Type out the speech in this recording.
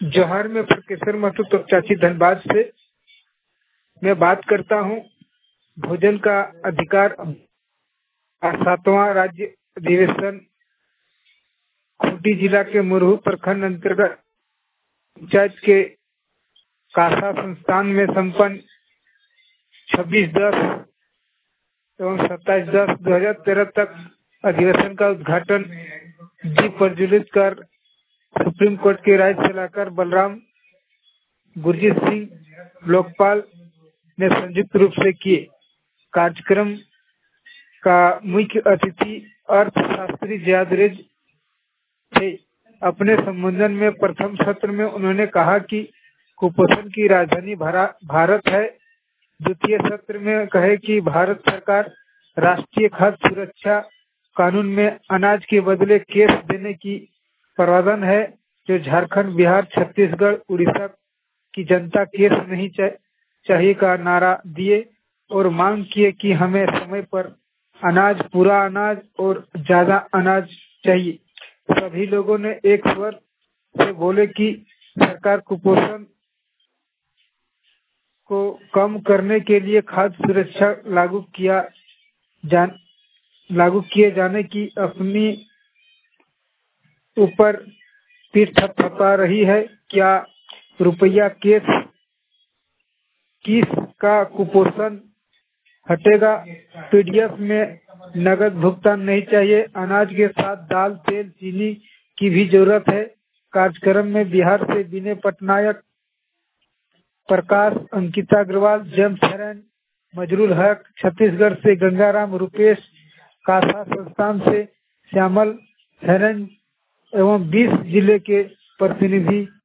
जोहार में प्रोफेसर महतो तो चाची धनबाद से मैं बात करता हूँ। भोजन का अधिकार 7वां राज्य अधिवेशन खूंटी जिला के मुरहू प्रखंड अंतर्गत पंचायत के कासा संस्थान में संपन्न 26/10 एवं 27/10/2013 तक अधिवेशन का उद्घाटन दीप प्रज्वलित कर सुप्रीम कोर्ट की राय सलाहकार बलराम गुरजीत सिंह लोकपाल ने संयुक्त रूप से किए। कार्यक्रम का मुख्य अतिथि अर्थशास्त्री जयाद्रेज थे। अपने संबोधन में प्रथम सत्र में उन्होंने कहा कि कुपोषण की राजधानी भारत है। द्वितीय सत्र में कहे कि भारत सरकार राष्ट्रीय खाद्य सुरक्षा कानून में अनाज के बदले केस देने की प्रावधान है, जो झारखंड, बिहार, छत्तीसगढ़, उड़ीसा की जनता केस नहीं चाहिए का नारा दिए और मांग किए कि हमें समय पर अनाज, पूरा अनाज और ज्यादा अनाज चाहिए। सभी लोगों ने एक स्वर से बोले कि सरकार कुपोषण को कम करने के लिए खाद्य सुरक्षा लागू किए जाने की अपनी ऊपर पीठ थपथपा रही है। क्या रुपया केस किस का कुपोषण हटेगा? पीडीएफ में नगद भुगतान नहीं चाहिए। अनाज के साथ दाल, तेल, चीनी की भी जरूरत है। कार्यक्रम में बिहार से विनय पटनायक, प्रकाश, अंकिता अग्रवाल, जेम्स हेरन, मजरूल हक, छत्तीसगढ़ से गंगाराम, रुपेश, कासा संस्थान से श्यामल हेरन एवं 20 जिले के प्रतिनिधि